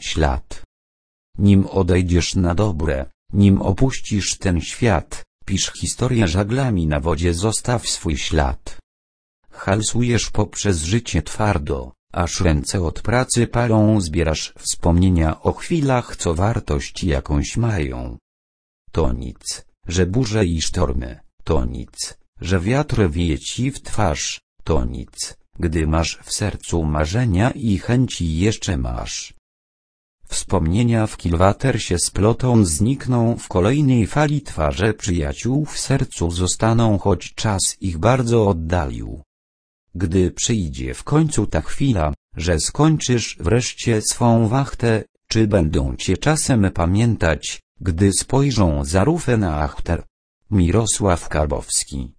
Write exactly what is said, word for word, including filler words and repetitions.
ślad. Nim odejdziesz na dobre, nim opuścisz ten świat, pisz historię żaglami na wodzie, zostaw swój ślad. Halsujesz poprzez życie twardo, aż ręce od pracy palą, zbierasz wspomnienia o chwilach, co wartość jakąś mają. To nic, że burze i sztormy, to nic, że wiatr wieje ci w twarz, to nic, gdy masz w sercu marzenia i chęci jeszcze masz. Wspomnienia w kilwater się splotą, znikną w kolejnej fali, twarze przyjaciół w sercu zostaną, choć czas ich bardzo oddalił. Gdy przyjdzie w końcu ta chwila, że skończysz wreszcie swą wachtę, czy będą cię czasem pamiętać, gdy spojrzą za rufę na achter? Mirosław Karbowski.